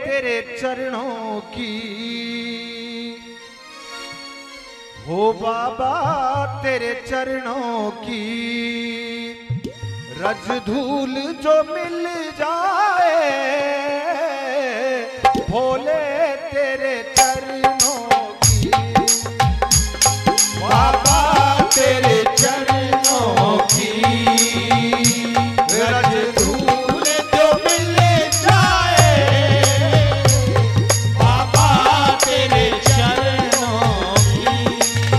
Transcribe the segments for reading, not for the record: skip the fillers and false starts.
तेरे चरणों की, हो बाबा तेरे चरणों की, रज धूल जो मिल जाए भोले तेरे चरणों की, बाबा तेरे चरणों की, रज धूल जो मिल जाए बाबा तेरे चरणों की।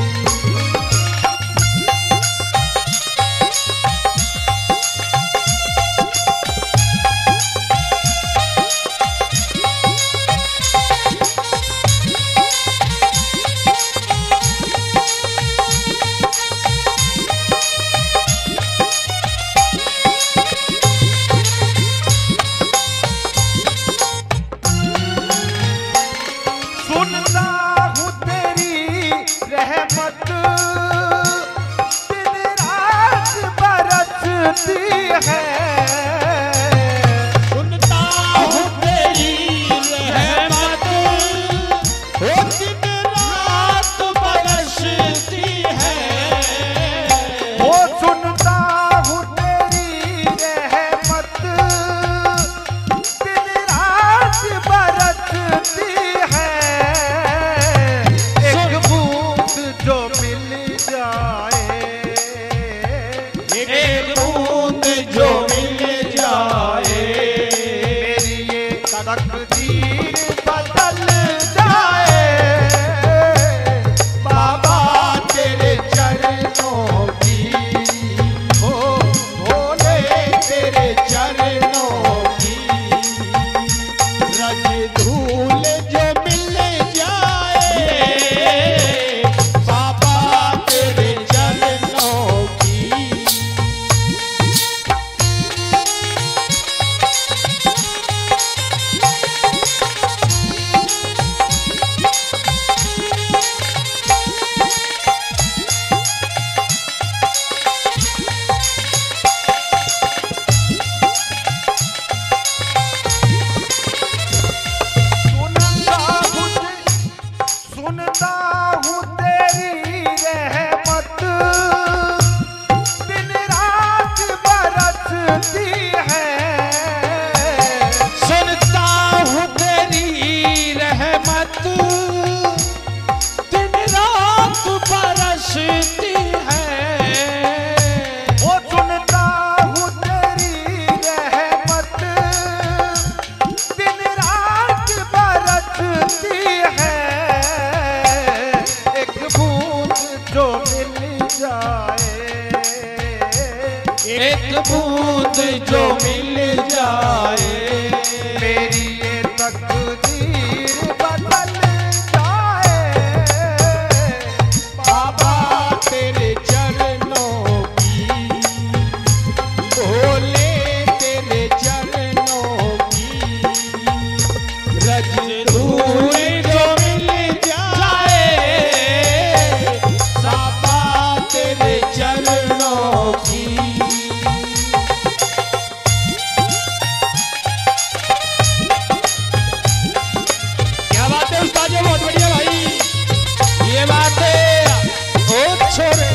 एक बूंद जो मिल जाए मेरी ये तकदीर बदल जाए, बाबा तेरे चरणों की, भोले तेरे चरणों की, रज धूल जो मिल जाए बाबा तेरे चरणों की। बहुत बढ़िया भाई, ये बात है बहुत छोरे।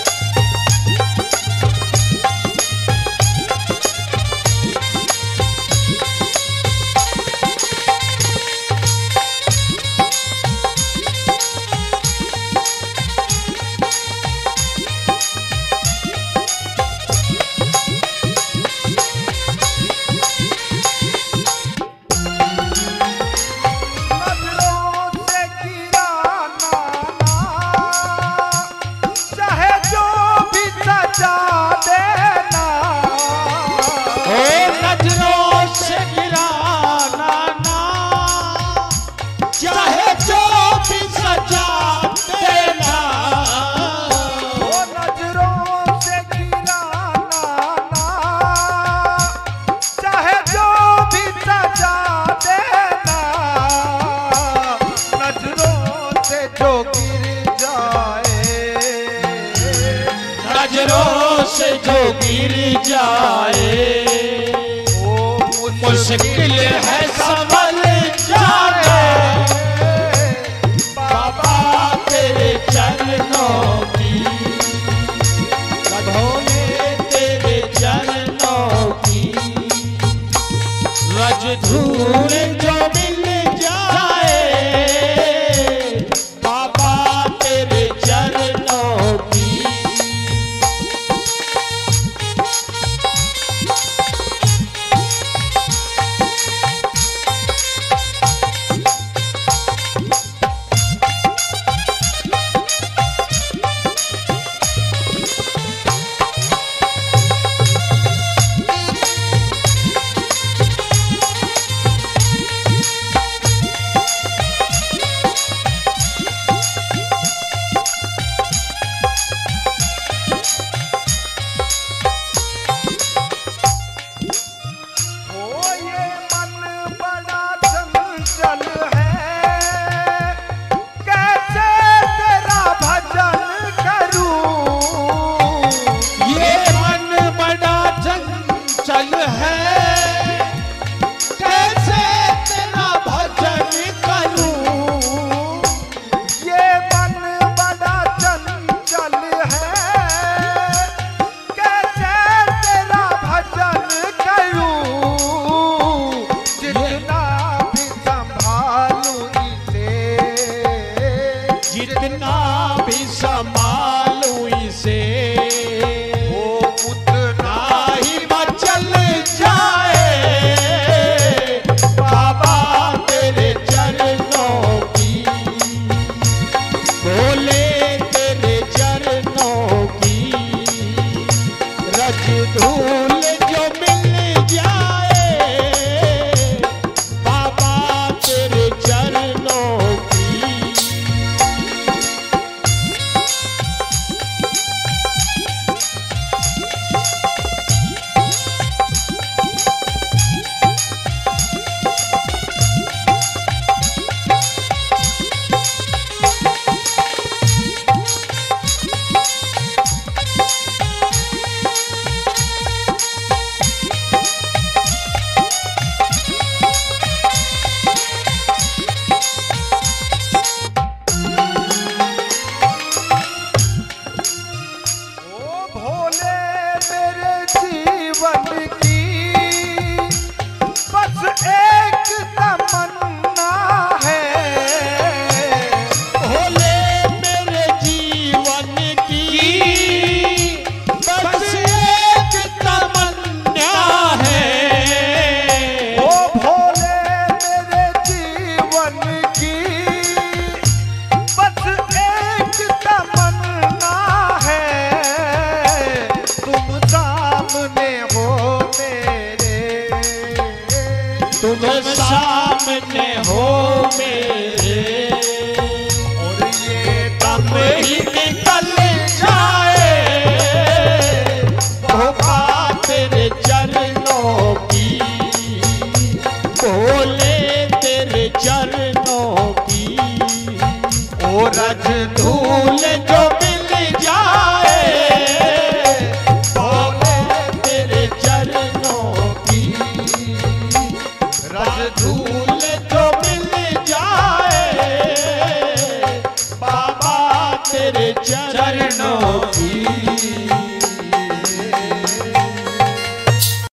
से जो गिर जाए वो मुश्किल है संभल जाए। कितना भी संभालूं इसे वो उतना ही मचल जाए बाबा तेरे चरणों की, बोले तेरे चरणों की रज धूल जो मिल जाए बाबा तेरे चरणों की। तुम सामने हो मेरे और ये दम ही निकल जाए बाबा तेरे चरणों की, बोले तेरे चरणों की। ओ रज